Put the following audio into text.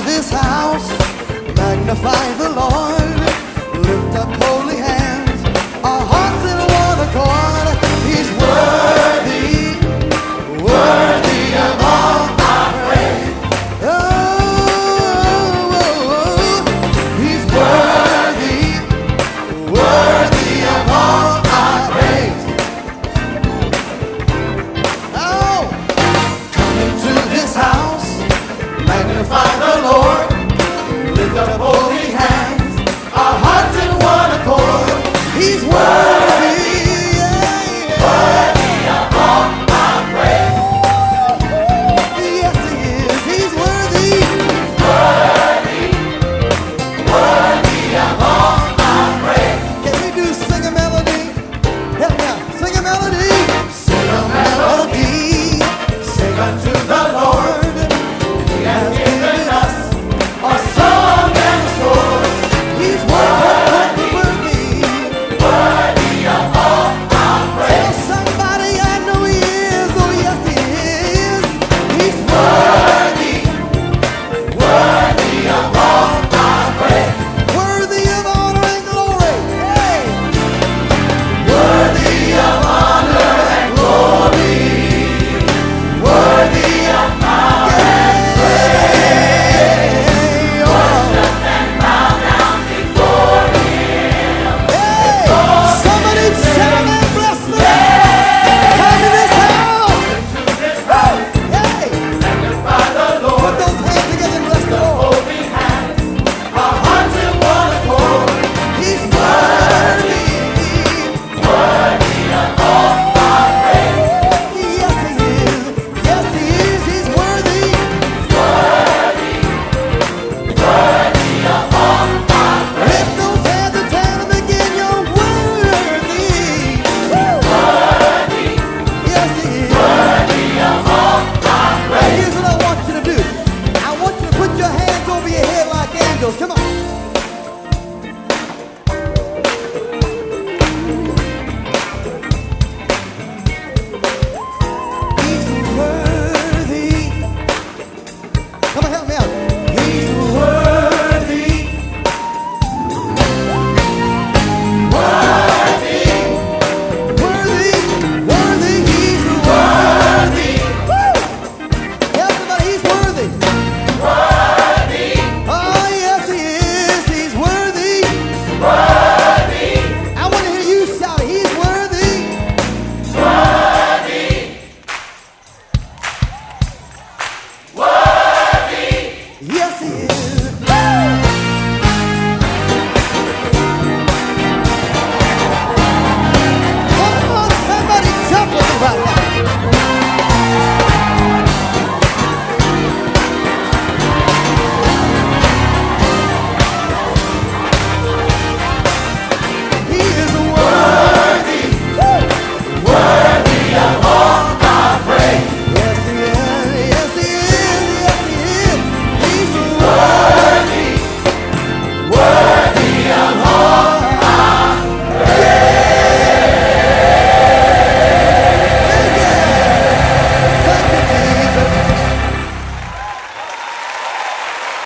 this house, magnify the Lord, lift up holy hands, our hearts in one accord. He's worthy, worthy of all our praise. Oh, he's worthy, worthy of all our praise. Oh, come into this house, magnify the Lord, lift up holy hands, our hearts in one accord. He's worthy, worthy of all our praise. Yes, he is. He's worthy, worthy, worthy of all our praise. Can we do sing a melody? Help me out. Sing a melody. Sing a melody. Sing unto the Lord. He has given us a song and a sword. He's worthy, worthy of all our praise. Tell somebody I know he is. Oh yes he is. He's worthy, worthy of all our praise. Worthy of honor and glory. Hey. Worthy of honor and glory. Worthy of power and praise. Worship and bow down before him. Hey, somebody shout and bless the Lord. Come to this house. Hey, magnify the Lord. Put those hands together and bless the Lord. Holy hands, our hearts in one accord. He's worthy, worthy of all our praise. Yes he is. Yes he is. He's worthy, worthy, worthy of all our praise. Lift those hands and tell them again, you're worthy. Worthy. Yes he is. Worthy of all our praise. Here's what I want you to do. I want you to put your hands over your head like angels. Come on.